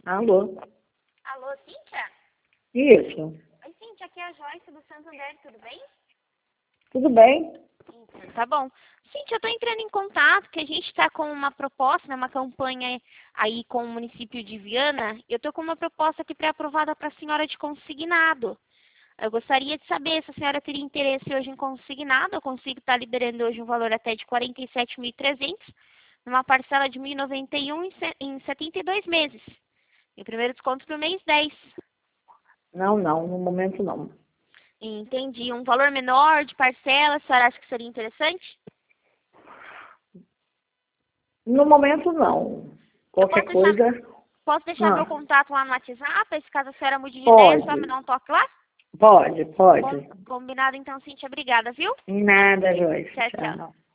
Alô? Alô, Cíntia? Isso. Oi, Cíntia, aqui é a Joyce do Santander, tudo bem? Tudo bem? Então, tá bom. Cíntia, eu tô entrando em contato, porque a gente tá com uma proposta, né, uma campanha aí com o município de Viana. Eu tô com uma proposta aqui pré-aprovada para a senhora de consignado. Eu gostaria de saber se a senhora teria interesse hoje em consignado. Eu consigo estar liberando hoje um valor até de 47.300, numa parcela de 1.091 em 72 meses. E o primeiro desconto para o mês 10. Não, no momento não. Entendi. Um valor menor de parcela, a senhora acha que seria interessante? No momento não. Eu Qualquer coisa. posso deixar meu Não. contato lá no WhatsApp, se caso a senhora mude de ideia, é só me Pode. dar um toque lá? Pode. Combinado então, Cíntia. Obrigada, viu? Nada, Joyce. Tchau, tchau. Tchau.